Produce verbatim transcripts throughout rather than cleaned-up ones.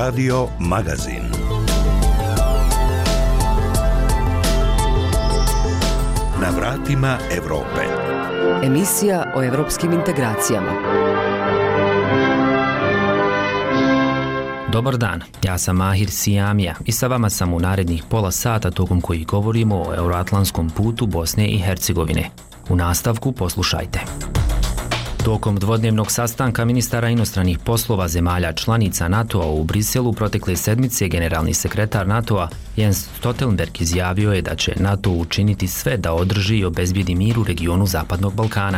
Radio Magazin. Na vratima Evrope. Emisija o evropskim integracijama. Dobar dan, ja sam Mahir Sijamija i sa vama sam u narednih pola sata tokom koji govorimo o euroatlantskom putu Bosne i Hercegovine. U nastavku poslušajte. Tokom dvodnevnog sastanka ministara inostranih poslova zemalja članica NATO-a u Briselu protekle sedmice generalni sekretar NATO-a Jens Stoltenberg izjavio je da će NATO učiniti sve da održi i obezbijedi mir u regionu Zapadnog Balkana.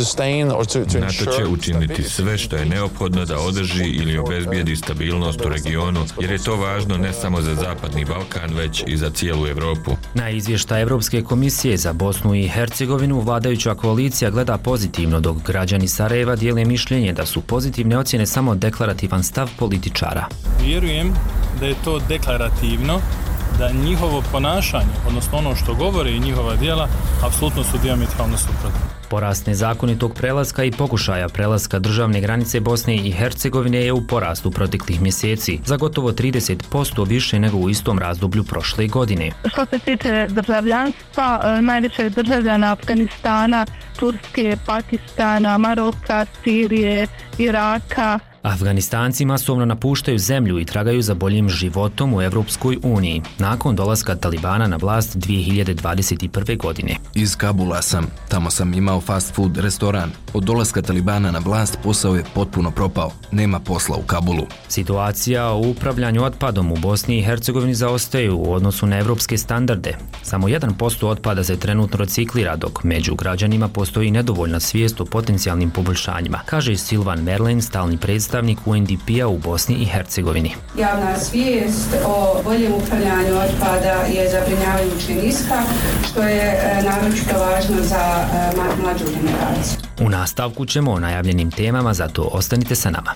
NATO će učiniti sve što je neophodno da održi ili obezbijedi stabilnost u regionu, jer je to važno ne samo za Zapadni Balkan, već i za cijelu Evropu. Na izvještaj Evropske komisije za Bosnu i Hercegovinu vladajuća koalicija gleda pozitivno, dok građani Sarajeva dijele mišljenje da su pozitivne ocjene samo deklarativan stav političara. Vjerujem da je to deklarativno, da njihovo ponašanje, odnosno ono što govore i njihova djela, apsolutno su dijametralno suprotne. Porast nezakonitog prelaska i pokušaja prelaska državne granice Bosne i Hercegovine je u porastu proteklih mjeseci, za gotovo trideset posto više nego u istom razdoblju prošle godine. Što se tiče državljanstva, najviše državljana Afganistana, Turske, Pakistana, Maroka, Sirije, Iraka. Afganistanci masovno napuštaju zemlju i tragaju za boljim životom u Evropskoj uniji, nakon dolaska Talibana na vlast dvije hiljade dvadeset prve. godine. Iz Kabula sam. Tamo sam imao fast food restoran. Od dolaska Talibana na vlast posao je potpuno propao. Nema posla u Kabulu. Situacija u upravljanju otpadom u Bosni i Hercegovini zaostaje u odnosu na evropske standarde. Samo jedan posto otpada se trenutno reciklira, dok među građanima postoji nedovoljna svijest o potencijalnim poboljšanjima, kaže Silvan Merlen, stalni predstavnik U N D P-a u Bosni i Hercegovini. Javna svijest o boljem upravljanju otpada je zabrinjavajuće niska, što je naročito važno za mlađu generaciju. U nastavku ćemo o najavljenim temama, zato ostanite sa nama.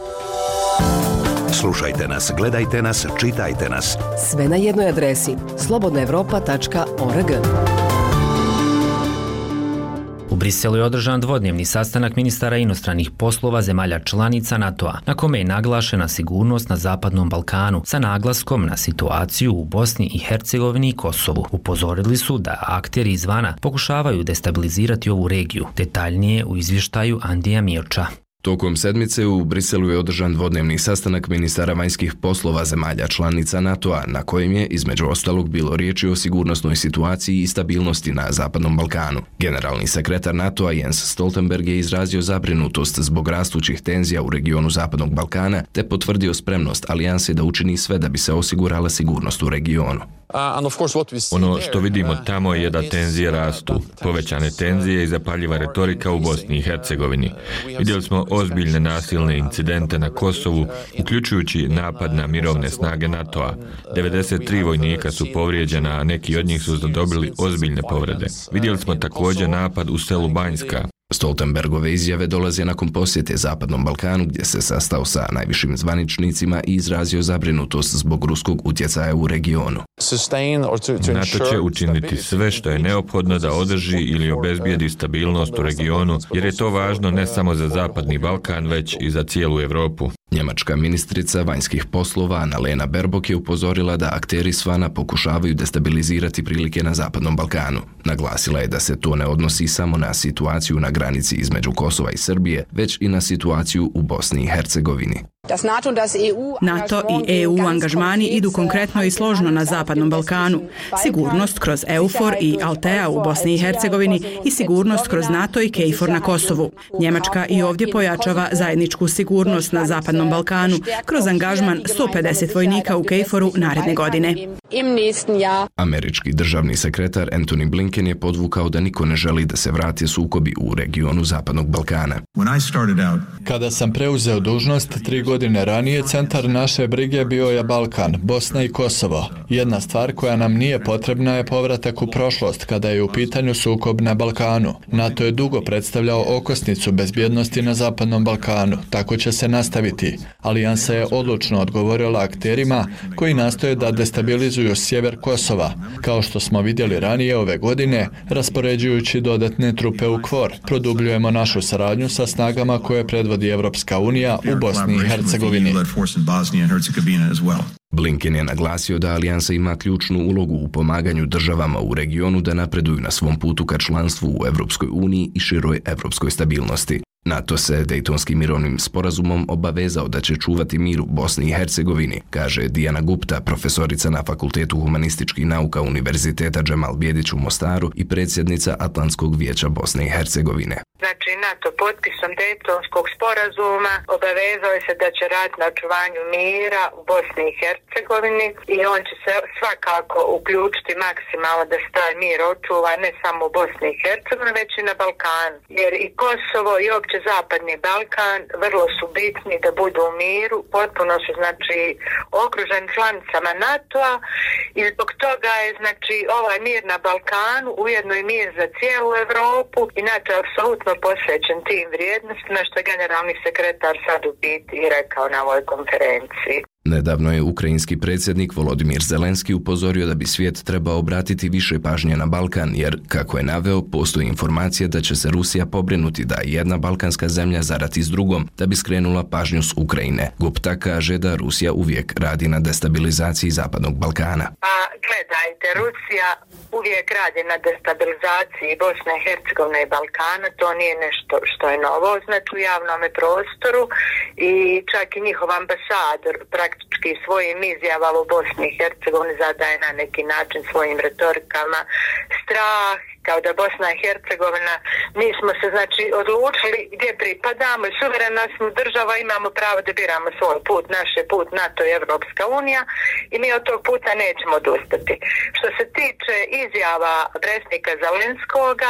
Slušajte nas, gledajte nas, čitajte nas. Sve na jednoj adresi slobodna evropa tačka org. U Briselu je održan dvodnevni sastanak ministara inostranih poslova zemalja članica NATO-a, na kome je naglašena sigurnost na Zapadnom Balkanu sa naglaskom na situaciju u Bosni i Hercegovini i Kosovu. Upozorili su da akteri izvana pokušavaju destabilizirati ovu regiju. Detaljnije u izvještaju Andija Mioča. Tokom sedmice u Briselu je održan dvodnevni sastanak ministara vanjskih poslova zemalja članica NATO-a, na kojem je, između ostalog, bilo riječi o sigurnosnoj situaciji i stabilnosti na Zapadnom Balkanu. Generalni sekretar NATO-a Jens Stoltenberg je izrazio zabrinutost zbog rastućih tenzija u regionu Zapadnog Balkana, te potvrdio spremnost alijanse da učini sve da bi se osigurala sigurnost u regionu. Ono što vidimo tamo je da tenzije rastu, povećane tenzije i zapaljiva retorika u Bosni i Hercegovini. Vidjeli smo ozbiljne nasilne incidente na Kosovu, uključujući napad na mirovne snage NATO-a. devedeset tri vojnika su povrijeđena, a neki od njih su zadobili ozbiljne povrede. Vidjeli smo također napad u selu Banjska. Stoltenbergove izjave dolaze nakon posjete Zapadnom Balkanu, gdje se sastao sa najvišim zvaničnicima i izrazio zabrinutost zbog ruskog utjecaja u regionu. NATO će učiniti sve što je neophodno da održi ili obezbijedi stabilnost u regionu, jer je to važno ne samo za Zapadni Balkan, već i za cijelu Evropu. Njemačka ministrica vanjskih poslova Annalena Baerbock je upozorila da akteri svana pokušavaju destabilizirati prilike na Zapadnom Balkanu. Naglasila je da se to ne odnosi samo na situaciju na granici između Kosova i Srbije, već i na situaciju u Bosni i Hercegovini. NATO i E U angažmani idu konkretno i složno na Zapadnom Balkanu. Sigurnost kroz EUFOR i Altea u Bosni i Hercegovini i sigurnost kroz NATO i KFOR na Kosovu. Njemačka i ovdje pojačava zajedničku sigurnost na Zapadnom Balkanu kroz angažman sto pedeset vojnika u KFOR-u naredne godine. Američki državni sekretar Antony Blinken je podvukao da niko ne želi da se vrate sukobi u regionu Zapadnog Balkana. Kada sam preuzeo dužnost tri godine ranije, centar naše brige bio je Balkan, Bosna i Kosovo. Jedna stvar koja nam nije potrebna je povratak u prošlost kada je u pitanju sukob na Balkanu. NATO je dugo predstavljao okosnicu bezbjednosti na Zapadnom Balkanu. Tako će se nastaviti. Alijansa je odlučno odgovorila akterima koji nastoje da destabilizuju sjever Kosova, kao što smo vidjeli ranije ove godine, raspoređujući dodatne trupe u KFOR. Produbljujemo našu saradnju sa snagama koje predvodi Evropska unija u Bosni i Hercegovini. Hercegovini. Blinken je naglasio da alijansa ima ključnu ulogu u pomaganju državama u regionu da napreduju na svom putu ka članstvu u Evropskoj uniji i široj evropskoj stabilnosti. NATO se Dejtonskim mirovnim sporazumom obavezao da će čuvati mir u Bosni i Hercegovini, kaže Dijana Gupta, profesorica na Fakultetu humanističkih nauka Univerziteta Džemal Bijedić u Mostaru i predsjednica Atlantskog vijeća Bosne i Hercegovine. Znači, NATO potpisom Dejtonskog sporazuma obavezao se da će raditi na očuvanju mira u Bosni i Hercegovini i on će se svakako uključiti maksimalno da se taj mir očuva ne samo u Bosni i Hercegovini, već i na Balkanu. Jer i Kosovo i opće Zapadni Balkan vrlo su bitni da budu u miru, potpuno su znači okruženi članicama NATO-a i zbog toga je znači ovaj mir na Balkanu ujedno i mir za cijelu Europu i NATO je apsolutno posvećen tim vrijednostima što je generalni sekretar sad u biti i rekao na ovoj konferenciji. Nedavno je ukrajinski predsjednik Volodimir Zelenski upozorio da bi svijet trebao obratiti više pažnje na Balkan, jer, kako je naveo, postoji informacija da će se Rusija pobrinuti da jedna balkanska zemlja zarati s drugom, da bi skrenula pažnju s Ukrajine. Gupta kaže da Rusija uvijek radi na destabilizaciji Zapadnog Balkana. Pa gledajte, Rusija uvijek radi na destabilizaciji Bosne i Hercegovine i Balkana, to nije nešto što je novo, znači u javnom prostoru i čak i njihov ambasador praktički svojim izjavama u Bosni i Hercegovini zadaje na neki način svojim retorikama strah, kao da Bosna i Hercegovina, mi smo se znači odlučili gdje pripadamo i suverena smo država, imamo pravo da biramo svoj put, naš je put NATO i Evropska unija i mi od tog puta nećemo odustati. Što se tiče izjava predsjednika Zelenskoga,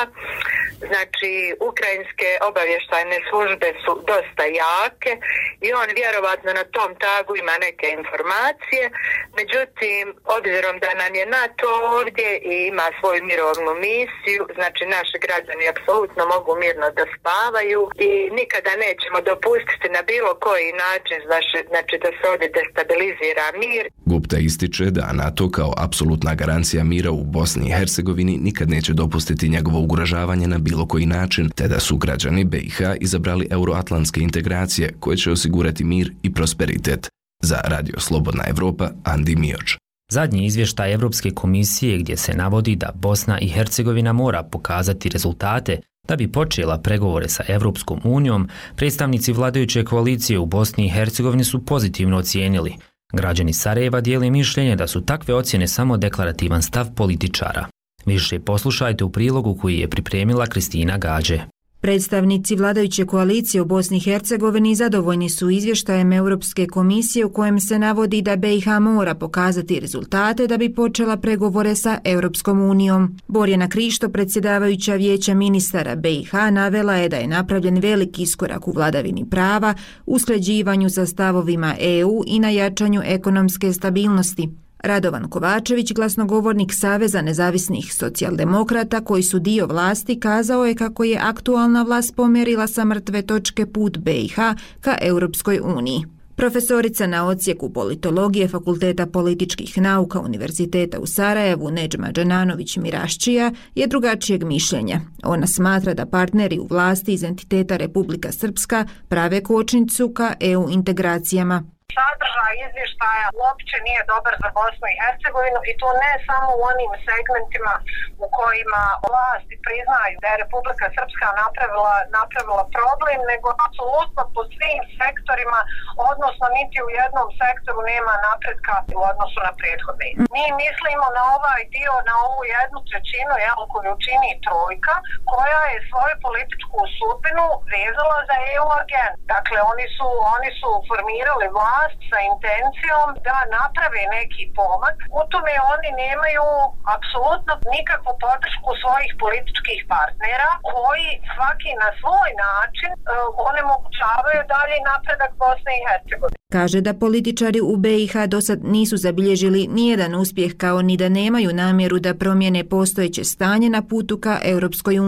znači ukrajinske obavještajne službe su dosta jake i on vjerovatno na tom tagu ima neke informacije, međutim, obzirom da nam je NATO ovdje i ima svoju mirovnu misiju, znači naši građani apsolutno mogu mirno da spavaju i nikada nećemo dopustiti na bilo koji način znači, znači da se ovdje destabilizira mir. Gupta ističe da NATO kao apsolutna garancija mira u Bosni i Hercegovini nikad neće dopustiti njegovo ugrožavanje na bilo koji način, te da su građani B i H izabrali euroatlantske integracije koje će osigurati mir i prosperitet. Za Radio Slobodna Evropa, Andi Mioč. Zadnji izvještaj Evropske komisije gdje se navodi da Bosna i Hercegovina mora pokazati rezultate da bi počela pregovore sa Evropskom unijom, predstavnici vladajuće koalicije u Bosni i Hercegovini su pozitivno ocijenili. Građani Sarajeva dijele mišljenje da su takve ocjene samo deklarativan stav političara. Više poslušajte u prilogu koji je pripremila Kristina Gađe. Predstavnici vladajuće koalicije u Bosni i Hercegovini zadovoljni su izvještajem Europske komisije u kojem se navodi da B i H mora pokazati rezultate da bi počela pregovore sa Europskom unijom. Borjana Krišto, predsjedavajuća vijeća ministara B i H, navela je da je napravljen veliki iskorak u vladavini prava, usklađivanju sa stavovima E U i na jačanju ekonomske stabilnosti. Radovan Kovačević, glasnogovornik Saveza nezavisnih socijaldemokrata koji su dio vlasti, kazao je kako je aktualna vlast pomjerila sa mrtve točke put B i H ka Europskoj uniji. Profesorica na odsjeku politologije Fakulteta političkih nauka Univerziteta u Sarajevu Nedžma Džananović Miraščija je drugačijeg mišljenja. Ona smatra da partneri u vlasti iz entiteta Republika Srpska prave kočnicu ka E U integracijama. Sadržaj izvještaja uopće nije dobar za Bosnu i Hercegovinu i to ne samo u onim segmentima u kojima vlasti priznaju da je Republika Srpska napravila, napravila problem, nego apsolutno po svim sektorima, odnosno niti u jednom sektoru nema napretka u odnosu na prethodni. Mi mislimo na ovaj dio, na ovu jednu trećinu jel, koju čini trojka, koja je svoju političku sudbinu vezala za E U agent. Dakle, oni su, oni su formirali vlast sa intencijom da naprave neki pomak. U tome oni nemaju apsolutno nikakvu podršku svojih političkih partnera koji svaki na svoj način uh, onemogućavaju dalje napredak Bosne i Hercegovine. Kaže da političari u B i H dosad nisu zabilježili nijedan uspjeh kao ni da nemaju namjeru da promijene postojeće stanje na putu ka Europskoj uniji.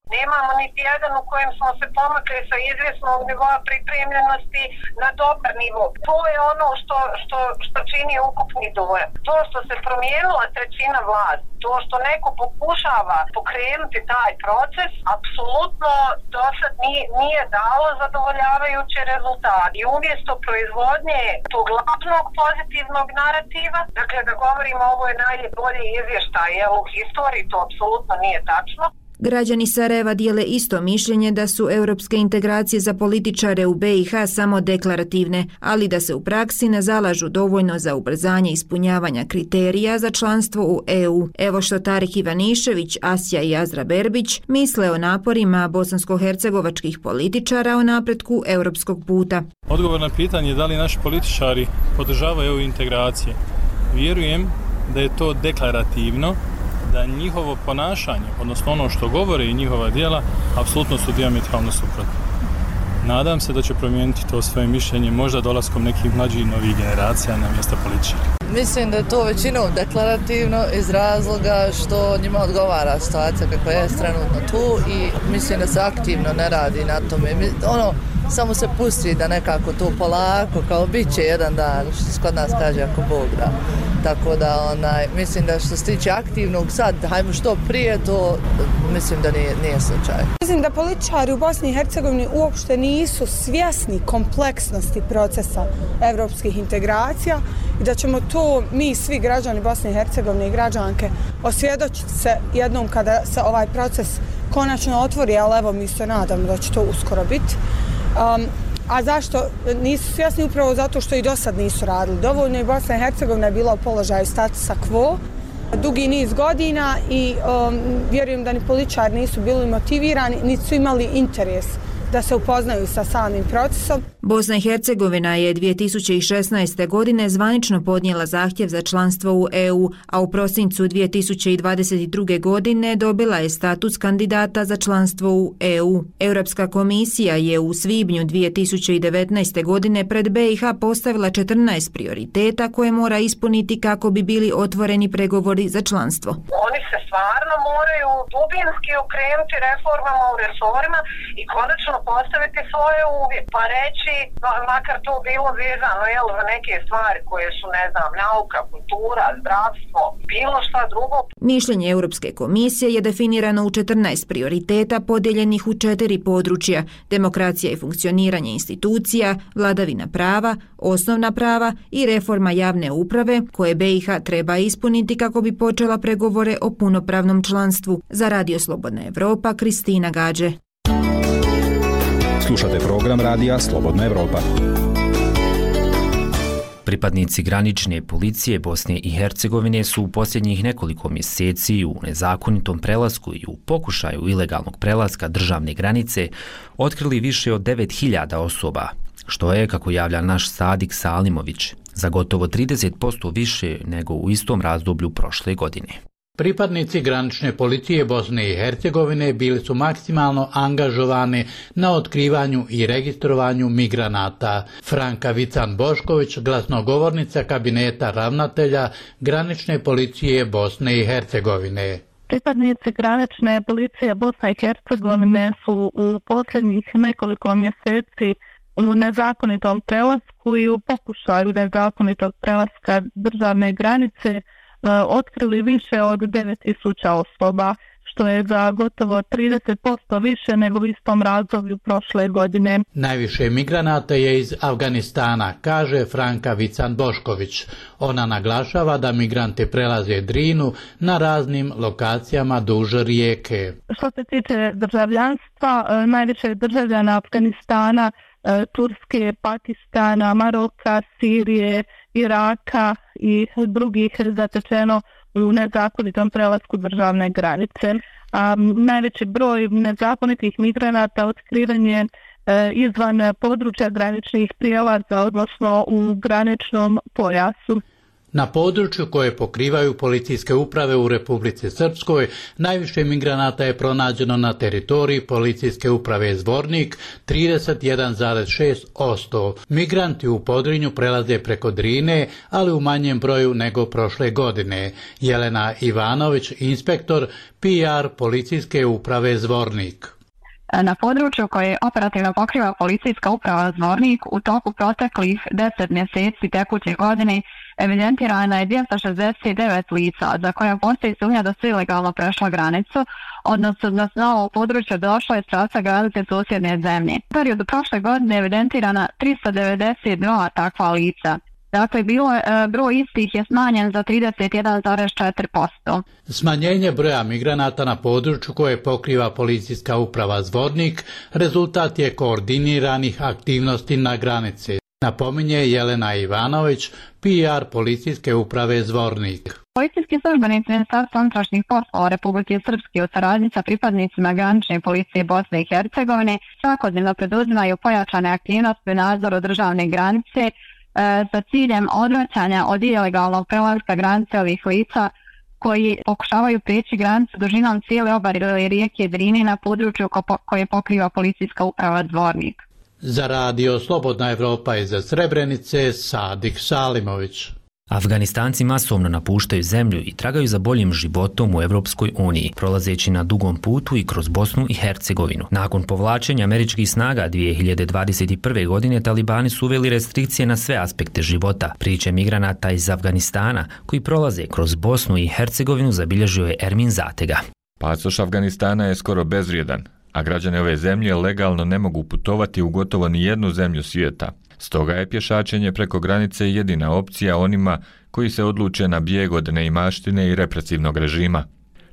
Nemamo niti jedan u kojem smo se pomakli sa izvjesnog nivoa pripremljenosti na dobar nivo. To je ono što, što, što čini ukupni dojam. To što se promijenila trećina vlasti, to što neko pokušava pokrenuti taj proces, apsolutno do sad nije, nije dalo zadovoljavajuće rezultate. I umjesto proizvodnje tog glavnog pozitivnog narativa, dakle da govorimo ovo je najbolji izvještaj, jel u historiji to apsolutno nije tačno. Građani Sarajeva dijele isto mišljenje da su europske integracije za političare u B i H samo deklarativne, ali da se u praksi ne zalažu dovoljno za ubrzanje ispunjavanja kriterija za članstvo u E U. Evo što Tarik Ivanišević, Asja i Azra Berbić misle o naporima bosansko-hercegovačkih političara o napretku europskog puta. Odgovor na pitanje da li naši političari podržavaju E U integracije. Vjerujem da je to deklarativno, da njihovo ponašanje, odnosno ono što govore i njihova djela, apsolutno su dijametralno suprotne. Nadam se da će promijeniti to svoje mišljenje možda dolaskom nekih mlađih novih generacija na mjesto političara. Mislim da je to većinom deklarativno iz razloga što njima odgovara situacija kakva je trenutno tu i mislim da se aktivno ne radi na tome. Ono, samo se pusti da nekako to polako, kao bit će jedan dan, što se kod nas kaže ako Bog da. Tako da onaj, mislim da što se tiče aktivnog sad, hajmo što prije, to mislim da nije, nije slučaj. Mislim da političari u Bosni i Hercegovini uopšte nisu svjesni kompleksnosti procesa evropskih integracija i da ćemo to mi svi građani Bosne i Hercegovine i građanke osvjedočiti se jednom kada se ovaj proces konačno otvori, ali evo mi se nadamo da će to uskoro biti. Um, A zašto nisu svjesni? Upravo zato što i do sad nisu radili. Dovoljno i Bosna i Hercegovina je bila u položaju statusa quo dugi niz godina i um, vjerujem da ni političari nisu bili motivirani, niti su imali interes da se upoznaju sa samim procesom. Bosna i Hercegovina je dvije tisuće šesnaeste. godine zvanično podnijela zahtjev za članstvo u E U, a u prosincu dvije tisuće dvadeset druge. godine dobila je status kandidata za članstvo u E U. Europska komisija je u svibnju dvije tisuće devetnaeste. godine pred B i H postavila četrnaest prioriteta koje mora ispuniti kako bi bili otvoreni pregovori za članstvo. Oni se stvarno moraju dubinski okrenuti reformama u resorima i konačno postaviti svoje uvjete, pa reći, makar to bilo vezano jel, za neke stvari koje su, ne znam, nauka, kultura, zdravstvo, bilo šta drugo. Mišljenje Europske komisije je definirano u četrnaest prioriteta podijeljenih u četiri područja: demokracija i funkcioniranje institucija, vladavina prava, osnovna prava i reforma javne uprave koje B i H treba ispuniti kako bi počela pregovore o punopravnom članstvu. Za Radio Slobodna Evropa, Kristina Gađe. Slušate program radija Slobodna Evropa. Pripadnici granične policije Bosne i Hercegovine su u posljednjih nekoliko mjeseci u nezakonitom prelasku i u pokušaju ilegalnog prelaska državne granice otkrili više od devet hiljada osoba, što je, kako javlja naš Sadik Salimović, za gotovo trideset posto više nego u istom razdoblju prošle godine. Pripadnici granične policije Bosne i Hercegovine bili su maksimalno angažovani na otkrivanju i registrovanju migranata. Franka Vican-Bošković, glasnogovornica kabineta ravnatelja granične policije Bosne i Hercegovine. Pripadnici granične policije Bosne i Hercegovine su u posljednjih nekoliko mjeseci u nezakonitom prelasku i u pokušaju nezakonitog prelaska državne granice otkrili više od devet tisuća osoba, što je za gotovo trideset posto više nego u istom razdoblju prošle godine. Najviše migranata je iz Afganistana, kaže Franka Vican-Bošković. Ona naglašava da migranti prelaze Drinu na raznim lokacijama duž rijeke. Što se tiče državljanstva, najviše državljana Afganistana, Turske, Pakistana, Maroka, Sirije, Iraka i drugih zatečeno u nezakonitom prelasku državne granice. A, najveći broj nezakonitih migranata otkriven je e, izvan područja graničnih prijelaza, odnosno u graničnom pojasu. Na području koje pokrivaju policijske uprave u Republici Srpskoj, najviše migranata je pronađeno na teritoriji policijske uprave Zvornik, trideset jedan zarez šest posto. Migranti u Podrinju prelaze preko Drine, ali u manjem broju nego prošle godine. Jelena Ivanović, inspektor P R policijske uprave Zvornik. Na području koje operativno pokriva policijska uprava Zvornik u toku proteklih deset mjeseci tekuće godine evidentirana je dvjesto šezdeset devet lica za koja postoji sumnja da su ilegalno prešla granicu, odnosno da su na ovo područje došlo iz pravca granice susjedne zemlje. U periodu prošle godine evidentirana tristo devedeset dva takva lica. Dakle, bilo je, broj istih je smanjen za trideset jedan zarez četiri posto. Smanjenje broja migranata na području koje pokriva policijska uprava Zvornik rezultat je koordiniranih aktivnosti na granici, napominje Jelena Ivanović, P R policijske uprave Zvornik. Policijski službenici Ministarstva unutrašnjih poslova Republike Srpske u saradnji sa pripadnicima granične policije Bosne i Hercegovine svakodnevno preduzimaju pojačane aktivnosti u nadzoru državne granice sa ciljem odvraćanja od ilegalnog prelaska granice ovih lica koji pokušavaju prijeći granicu dužinom cijele obale rijeke Drine na području koje pokriva policijska uprava Zvornik. Za radio Slobodna Evropa iz Srebrenice, Sadik Salimović. Afganistanci masovno napuštaju zemlju i tragaju za boljim životom u Evropskoj uniji, prolazeći na dugom putu i kroz Bosnu i Hercegovinu. Nakon povlačenja američkih snaga dvije hiljade dvadeset prve. godine talibani su uveli restrikcije na sve aspekte života. Priče migranata iz Afganistana koji prolaze kroz Bosnu i Hercegovinu zabilježio je Ermin Zatega. Pasoš Afganistana je skoro bezvrijedan, a građani ove zemlje legalno ne mogu putovati u gotovo ni jednu zemlju svijeta. Stoga je pješačenje preko granice jedina opcija onima koji se odluče na bijeg od neimaštine i represivnog režima.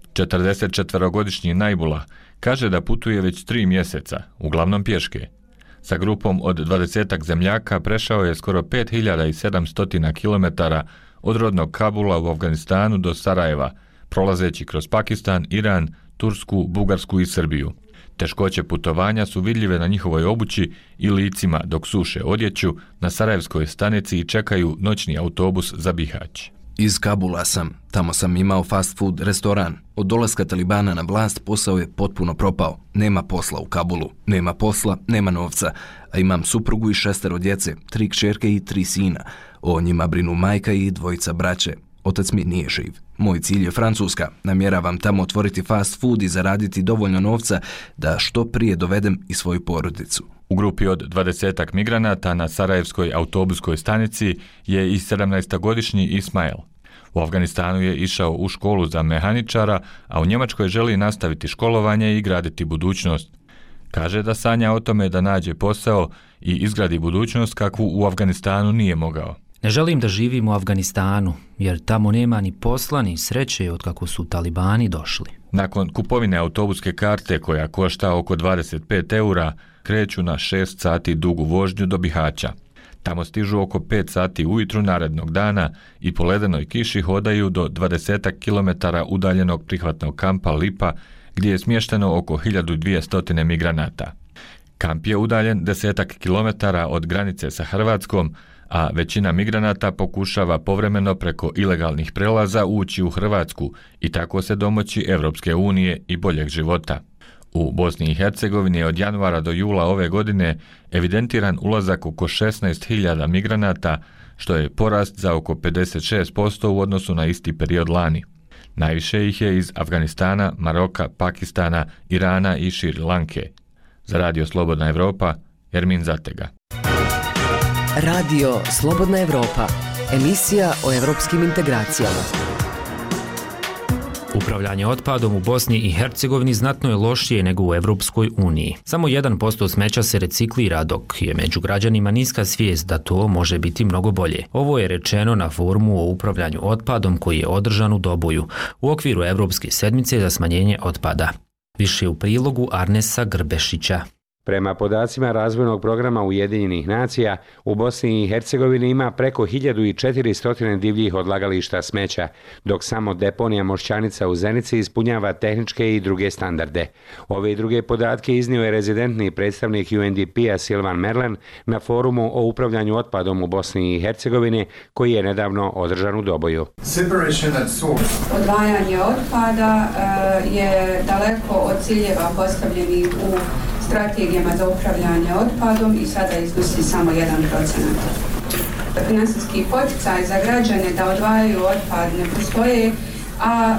četrdesetčetvorogodišnji Najbula kaže da putuje već tri mjeseca, uglavnom pješke. Sa grupom od dvadesetak zemljaka prešao je skoro pet hiljada sedamsto kilometara od rodnog Kabula u Afganistanu do Sarajeva, prolazeći kroz Pakistan, Iran, Tursku, Bugarsku i Srbiju. Teškoće putovanja su vidljive na njihovoj obući i licima dok suše odjeću na sarajevskoj stanici i čekaju noćni autobus za Bihać. Iz Kabula sam. Tamo sam imao fast food restoran. Od dolaska Talibana na vlast posao je potpuno propao. Nema posla u Kabulu. Nema posla, nema novca. A imam suprugu i šestero djece, tri kćerke i tri sina. O njima brinu majka i dvojica braće. Otac mi nije živ. Moj cilj je Francuska. Namjeravam tamo otvoriti fast food i zaraditi dovoljno novca da što prije dovedem i svoju porodicu. U grupi od dvadesetak migranata na sarajevskoj autobuskoj stanici je i sedamnaestogodišnji Ismail. U Afganistanu je išao u školu za mehaničara, a u Njemačkoj želi nastaviti školovanje i graditi budućnost. Kaže da sanja o tome da nađe posao i izgradi budućnost kakvu u Afganistanu nije mogao. Ne želim da živim u Afganistanu, jer tamo nema ni posla ni sreće od kako su talibani došli. Nakon kupovine autobuske karte koja košta oko dvadeset pet eura, kreću na šest sati dugu vožnju do Bihaća. Tamo stižu oko pet sati ujutru narednog dana i po ledenoj kiši hodaju do dvadeset kilometara udaljenog prihvatnog kampa Lipa, gdje je smješteno oko hiljadu dvjesto migranata. Kamp je udaljen desetak kilometara od granice sa Hrvatskom, a većina migranata pokušava povremeno preko ilegalnih prelaza ući u Hrvatsku i tako se domoći Evropske unije i boljeg života. U Bosni i Hercegovini je od januara do jula ove godine evidentiran ulazak oko šesnaest hiljada migranata, što je porast za oko pedeset šest posto u odnosu na isti period lani. Najviše ih je iz Afganistana, Maroka, Pakistana, Irana i Šri Lanke. Za Radio Slobodna Evropa, Ermin Zatega. Radio Slobodna Evropa, emisija o evropskim integracijama. Upravljanje otpadom u Bosni i Hercegovini znatno je lošije nego u Evropskoj uniji. Samo jedan posto smeća se reciklira, dok je među građanima niska svijest da to može biti mnogo bolje. Ovo je rečeno na forumu o upravljanju otpadom koji je održan u Doboju u okviru Evropske sedmice za smanjenje otpada. Više u prilogu Arnesa Grbešića. Prema podacima razvojnog programa Ujedinjenih nacija, u Bosni i Hercegovini ima preko hiljadu četiristo divljih odlagališta smeća, dok samo deponija Mošćanica u Zenici ispunjava tehničke i druge standarde. Ove i druge podatke iznio je rezidentni predstavnik U N D P-a Silvan Merlen na forumu o upravljanju otpadom u Bosni i Hercegovini, koji je nedavno održan u Doboju. Odvajanje otpada je daleko od ciljeva postavljenih u strategijama za upravljanje otpadom i sada iznosi samo jedan procenat. Finansijski poticaj za građane da odvajaju otpad ne postoje, a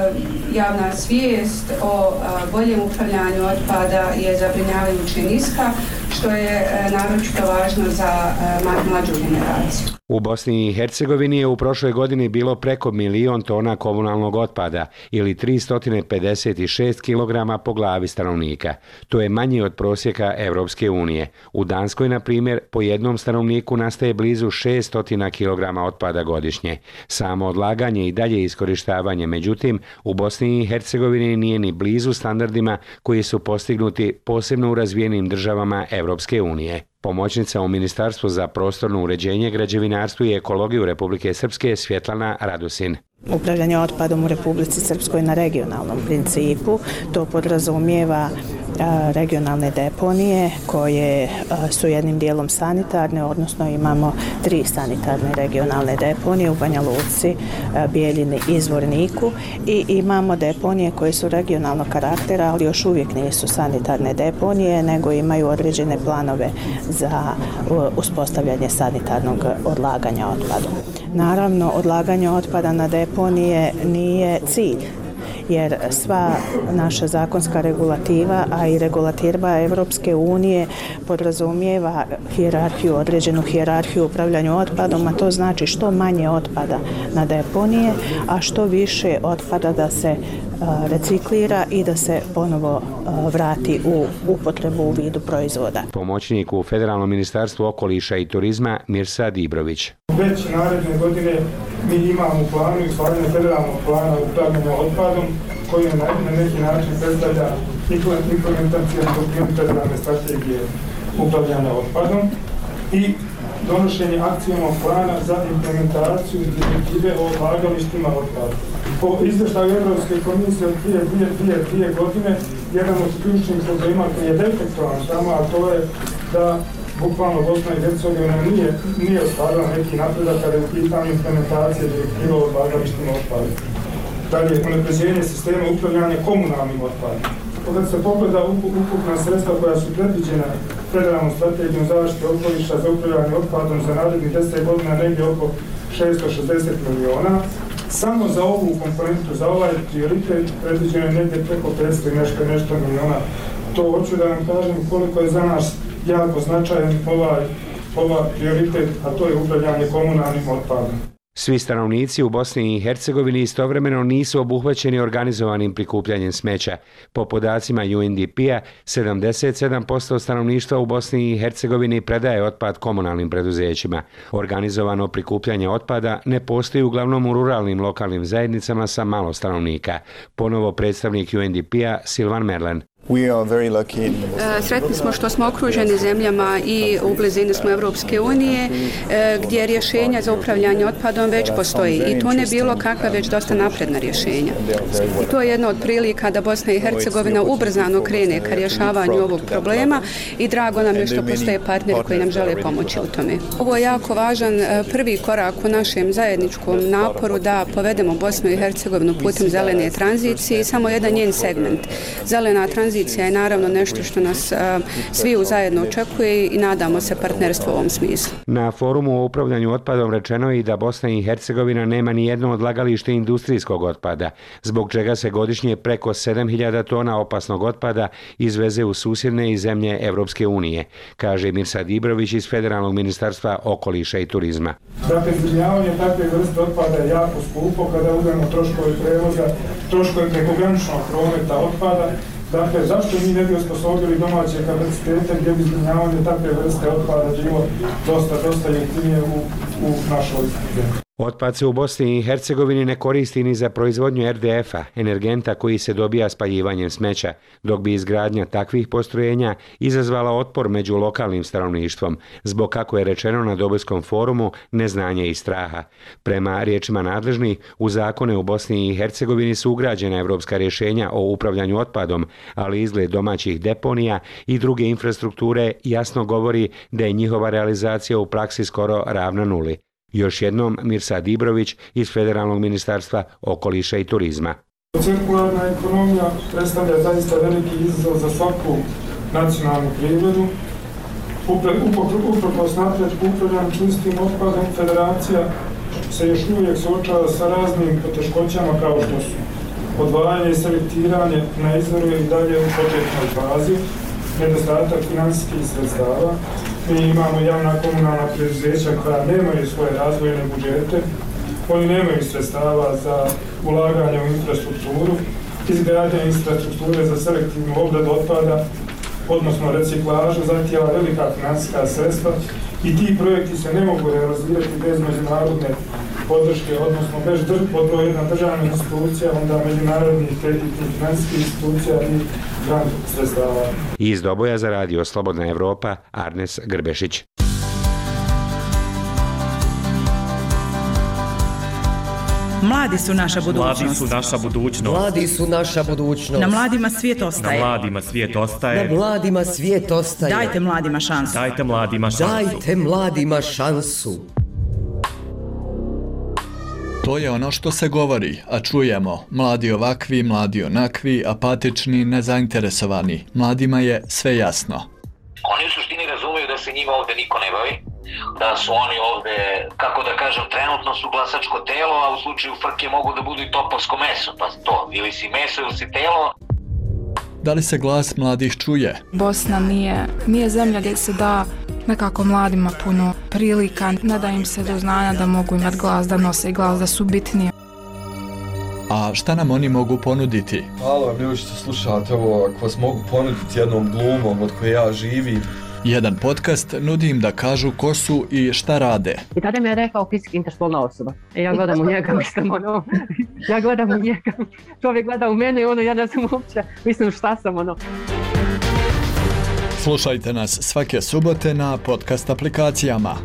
e, javna svijest o a, boljem upravljanju otpada je zabrinjavajuće niska, što je e, naročito važno za e, mlađu generaciju. U Bosni i Hercegovini je u prošloj godini bilo preko milion tona komunalnog otpada ili tristo pedeset šest kilograma po glavi stanovnika. To je manje od prosjeka Evropske unije. U Danskoj, na primjer, po jednom stanovniku nastaje blizu šesto kilograma otpada godišnje. Samo odlaganje i dalje iskorištavanje, međutim, u Bosni i Hercegovini nije ni blizu standardima koji su postignuti posebno u razvijenim državama Evropske unije. Pomoćnica u Ministarstvu za prostorno uređenje, građevinarstvo i ekologiju Republike Srpske Svjetlana Radusin. Upravljanje otpadom u Republici Srpskoj na regionalnom principu, to podrazumijeva regionalne deponije koje su jednim dijelom sanitarne, odnosno imamo tri sanitarne regionalne deponije u Banja Luci, Bijeljini i Zvorniku i imamo deponije koje su regionalnog karaktera, ali još uvijek nisu sanitarne deponije, nego imaju određene planove za uspostavljanje sanitarnog odlaganja otpada. Naravno, odlaganje otpada na deponije nije cilj, jer sva naša zakonska regulativa, a i regulativa Evropske unije podrazumijeva hijerarhiju, određenu hijerarhiju upravljanju otpadom, a to znači što manje otpada na deponije, a što više otpada da se reciklira i da se ponovo vrati u upotrebu u vidu proizvoda. Pomoćnik u Federalnom ministarstvu okoliša i turizma Mirsa Dibrović. Već naredne godine mi imamo u planu stvaranje federalnog plana upravljanja otpadom koji na neki način predstavlja implementacijom federalne strategije upravljanja otpadom i donošenje akcijnog plana za implementaciju direktive o odlagalištima otpada. Po izvještaju Evropske komisije od dvije godine, jedan od ključnih problema koji je detektovan tamo, a to je da bukvalno Bosna i Hercegovina nije, nije ostvarila neki napredak kada je u pitanju implementacije direktive o odlagalištima otpada. Dalje, unapređenje sistema upravljanja komunalnim otpadom. Kada se pogleda ukupna sredstva koja su predviđena federalnom strategijom zaštite okoliša za upravljanje otpadom za narednih deset godina, negdje oko šesto šezdeset miliona, samo za ovu komponentu, za ovaj prioritet predviđeno je negdje preko petsto i nešto, nešto miliona. To hoću da vam kažem koliko je za nas jako značajan ovaj, ovaj prioritet, a to je upravljanje komunalnim otpadom. Svi stanovnici u Bosni i Hercegovini istovremeno nisu obuhvaćeni organizovanim prikupljanjem smeća. Po podacima U N D P-a, sedamdeset sedam posto stanovništva u Bosni i Hercegovini predaje otpad komunalnim preduzećima. Organizovano prikupljanje otpada ne postoji uglavnom u ruralnim lokalnim zajednicama sa malo stanovnika. Ponovo predstavnik U N D P-a Silvan Merlen. Sretni smo što smo okruženi zemljama i u blizini smo Evropske unije gdje rješenja za upravljanje otpadom već postoji i to ne bilo kakva već dosta napredna rješenja. I to je jedna od prilika da Bosna i Hercegovina ubrzano krene ka rješavanju ovog problema i drago nam je što postoje partneri koji nam žele pomoći u tome. Ovo je jako važan prvi korak u našem zajedničkom naporu da povedemo Bosnu i Hercegovinu putem zelene tranzicije i samo jedan njen segment. Zelena tranzicija je naravno nešto što nas a, svi zajedno očekuje i nadamo se partnerstvo u ovom smislu. Na forumu o upravljanju otpadom rečeno je i da Bosna i Hercegovina nema ni jedno odlagalište industrijskog otpada, zbog čega se godišnje preko sedam hiljada tona opasnog otpada izveze u susjedne i zemlje Evropske unije, kaže Mirsa Dibrović iz Federalnog ministarstva okoliša i turizma. Dakle, zbrinjavanje takve vrste otpada je jako skupo kada uzmemo troškove prevoza, troškove prekograničnog prometa otpada. Dakle, zašto mi ne bi osposobili domaće kapacitete gdje bi zbrinjavanje takve vrste otpada bilo dosta, dosta jeftinije u, u našoj zemlji? Otpad se u Bosni i Hercegovini ne koristi ni za proizvodnju er de efa, energenta koji se dobija spaljivanjem smeća, dok bi izgradnja takvih postrojenja izazvala otpor među lokalnim stanovništvom, zbog, kako je rečeno na Dobojskom forumu, neznanja i straha. Prema riječima nadležnih, u zakone u Bosni i Hercegovini su ugrađena evropska rješenja o upravljanju otpadom, ali izgled domaćih deponija i druge infrastrukture jasno govori da je njihova realizacija u praksi skoro ravna nuli. Još jednom Mirsad Ibrović iz Federalnog ministarstva okoliša i turizma. Cirkularna ekonomija predstavlja zaista veliki izazov za svaku nacionalnu privredu. Uprkos napretku upravljanju čistim otpadom, federacija se još uvijek suočava sa raznim poteškoćama kao što su odvajanje i selektiranje na izvoru i dalje u početnoj fazi, nedostatak financijskih sredstava. Mi imamo javna komunalna preduzeća koja nemaju svoje razvojne budžete, oni nemaju sredstava za ulaganje u infrastrukturu, izgradnja infrastrukture za selektivnu obradu otpada, odnosno reciklažu, zahtijeva velika financijska sredstva i ti projekti se ne mogu realizirati bez međunarodne podrške, odnosno bez podro jedna državna institucija, onda međunarodnih kreditnih financijskih institucija i grant sredstava. Iz Doboja za radio Slobodna Evropa, Arnes Grbešić. Mladi su naša budućnost. Mladi su naša budućnost. Mladi su naša budućnost. Na mladima svijet ostaje. Na mladima svijet ostaje. Na mladima svijet ostaje. Dajte mladima šansu. Dajte mladima šansu. Dajte mladima šansu. To je ono što se govori, a čujemo. Mladi ovakvi, mladi onakvi, apatični, nezainteresovani. Mladima je sve jasno. Oni u suštini razumiju da se njima ovde niko ne bavi, da su oni ovde, kako da kažem, trenutno su glasačko telo, a u slučaju frke mogu da budu i topovsko meso, pa to, ili si meso ili si telo. Da li se glas mladih čuje? Bosna nije, nije zemlja gdje se da nekako mladima puno prilika, ne da im se do znanja da mogu imati glas, da nose glas, da su bitnije. A šta nam oni mogu ponuditi? Halo, ljudi što slušate ovo, ako vas mogu ponuditi jednom glumom od koje ja živim. Jedan podcast nudi im da kažu ko su i šta rade. I tada mi je rekao fizički interspolna osoba. E ja gledam u njega, mislim, ono, ja gledam u njega, čovjek gleda u mene i ono, ja ne znam uopće, mislim šta sam, ono. Slušajte nas svake subote na podcast aplikacijama.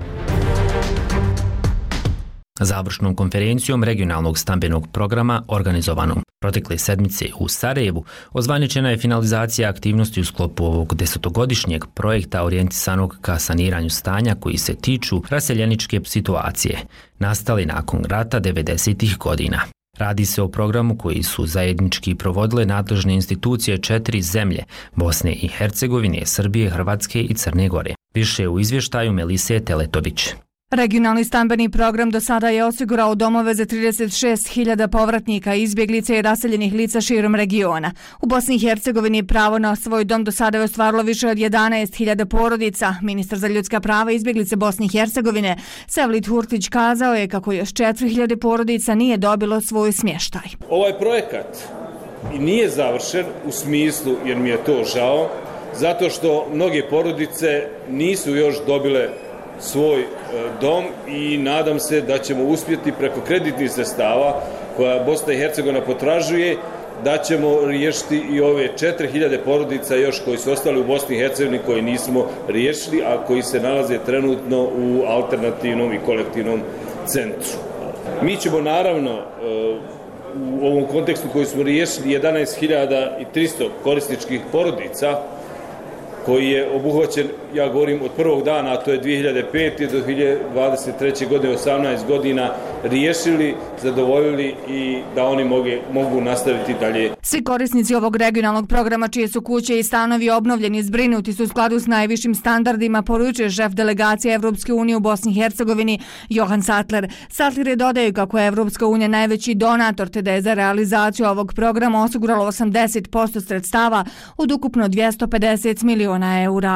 Završnom konferencijom regionalnog stambenog programa organizovanom protekle sedmice u Sarajevu ozvaničena je finalizacija aktivnosti u sklopu ovog desetogodišnjeg projekta orijentisanog ka saniranju stanja koji se tiču raseljeničke situacije, nastali nakon rata devedesetih godina. Radi se o programu koji su zajednički provodile nadležne institucije četiri zemlje, Bosne i Hercegovine, Srbije, Hrvatske i Crne Gore. Više u izvještaju Melise Teletović. Regionalni stambeni program do sada je osigurao domove za trideset šest hiljada povratnika, izbjeglica i raseljenih lica širom regiona. U Bosni i Hercegovini pravo na svoj dom do sada je ostvarilo više od jedanaest hiljada porodica. Ministar za ljudska prava izbjeglice Bosne i Hercegovine Sevlit Hurtić kazao je kako još četiri hiljade porodica nije dobilo svoj smještaj. Ovaj projekat nije završen u smislu, jer mi je to žao, zato što mnoge porodice nisu još dobile svoj dom i nadam se da ćemo uspjeti preko kreditnih sredstava koja Bosna i Hercegovina potražuje, da ćemo riješiti i ove četiri hiljade porodica još koji su ostali u Bosni i Hercegovini koji nismo riješili, a koji se nalaze trenutno u alternativnom i kolektivnom centru. Mi ćemo naravno u ovom kontekstu koji smo riješili jedanaest hiljada tristo korisničkih porodica koji je obuhvaćen, ja govorim od prvog dana, a to je dvije hiljade pete. do dvije hiljade dvadeset treće. godine, osamnaest godina, riješili, zadovoljili i da oni mogu, mogu nastaviti dalje. Svi korisnici ovog regionalnog programa čije su kuće i stanovi obnovljeni i zbrinuti su u skladu s najvišim standardima, poručuje šef delegacije Evropske unije u Bosni i Hercegovini Johan Sattler. Sattler je dodaju kako je Evropska unija najveći donator, te da je za realizaciju ovog programa osiguralo osamdeset posto sredstava od ukupno dvjesto pedeset miliona eura.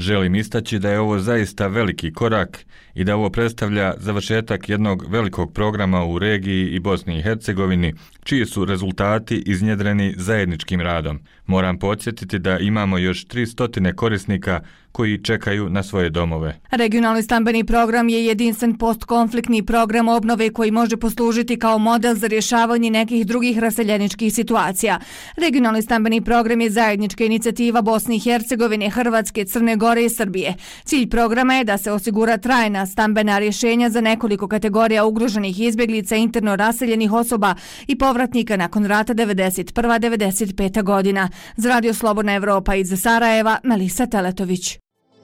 Želim istaći da je ovo zaista veliki korak i da ovo predstavlja završetak jednog velikog programa u regiji i Bosni i Hercegovini, čiji su rezultati iznjedreni zajedničkim radom. Moram podsjetiti da imamo još tristo korisnika koji čekaju na svoje domove. Regionalni stambeni program je jedinstven postkonfliktni program obnove koji može poslužiti kao model za rješavanje nekih drugih raseljeničkih situacija. Regionalni stambeni program je zajednička inicijativa Bosne i Hercegovine, Hrvatske, Crne Gore i Srbije. Cilj programa je da se osigura trajna stambena rješenja za nekoliko kategorija ugroženih izbjeglica, interno raseljenih osoba i povratnika nakon rata devedeset prva do devedeset peta godina. Za Radio Slobodna Evropa iz Sarajeva, Melisa Teletović.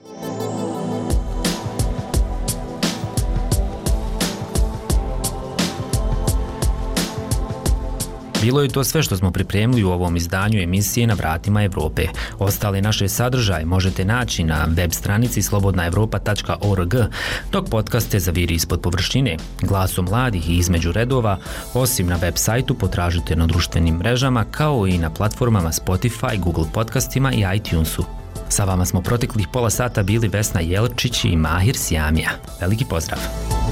Bilo je to sve što smo pripremili u ovom izdanju emisije Na vratima Evrope. Ostale naše sadržaje možete naći na web stranici slobodna evropa tačka org, dok podcaste zaviri ispod površine, glasom mladih i između redova, osim na web sajtu potražite na društvenim mrežama kao i na platformama Spotify, Google podcastima i iTunesu. Sa vama smo proteklih pola sata bili Vesna Jelčić i Mahir Sjamija. Veliki pozdrav!